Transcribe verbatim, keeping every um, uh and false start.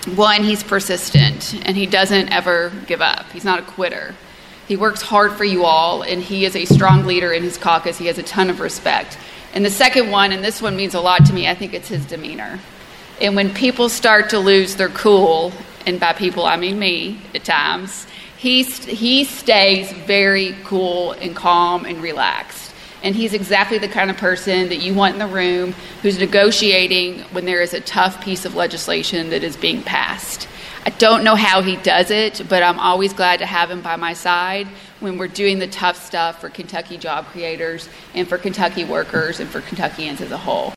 One, he's persistent, and he doesn't ever give up. He's not a quitter. He works hard for you all, and he is a strong leader in his caucus. He has a ton of respect. And the second one, and this one means a lot to me, I think it's his demeanor. And when people start to lose their cool, and by people I mean me at times, he, he stays very cool and calm and relaxed. And he's exactly the kind of person that you want in the room who's negotiating when there is a tough piece of legislation that is being passed. I don't know how he does it, but I'm always glad to have him by my side when we're doing the tough stuff for Kentucky job creators and for Kentucky workers and for Kentuckians as a whole.